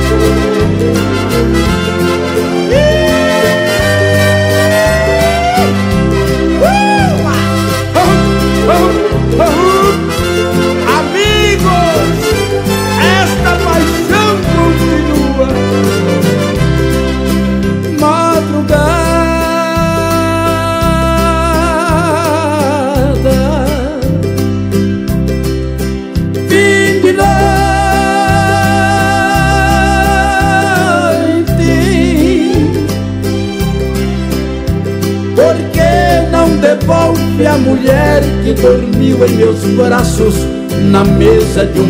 Devolve a mulher que dormiu em meus braços na mesa de um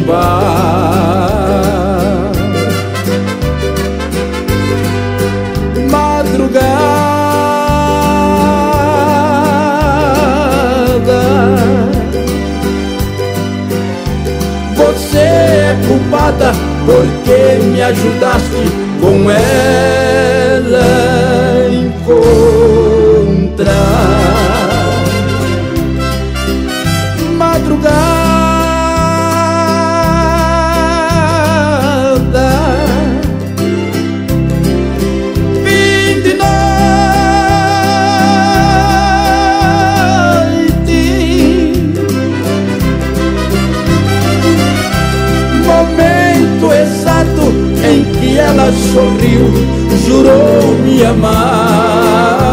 bar. Madrugada, você é culpada porque me ajudaste com ela encontrar. Madrugada, fim de noite, momento exato em que ela sorriu, jurou me amar.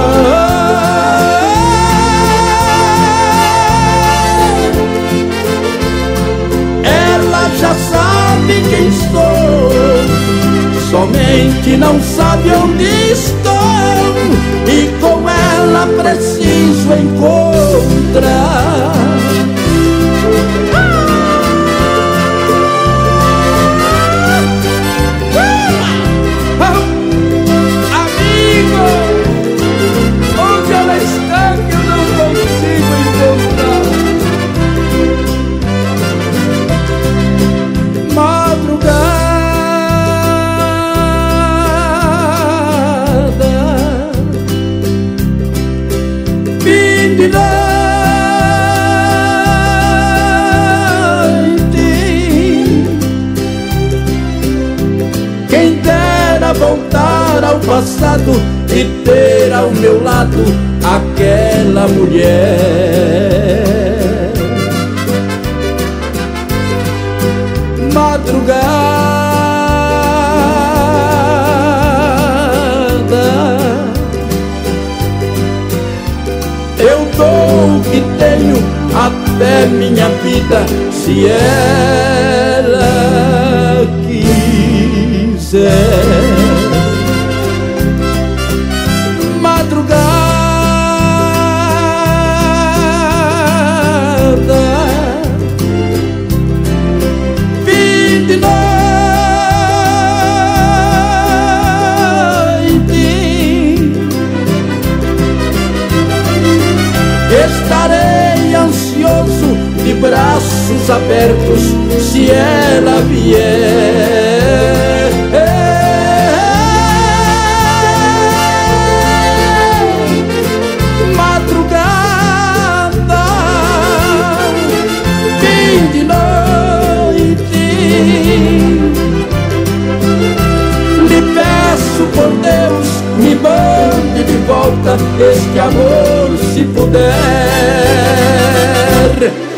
Já sabe quem estou, somente não sabe onde estou, e com ela preciso encontrar. Amigo, onde ela está que eu não consigo encontrar? Madrugada, fim de noite, quem dera voltar ao passado e ter ao meu lado aquela mulher. Madrugada, eu dou o que tenho, até minha vida, se ela quiser. Madrugada, de noite, estarei ansioso, de braços abertos, se ela vier. Madrugada, fim de noite, lhe peço por Deus, me mande de volta este amor, se puder.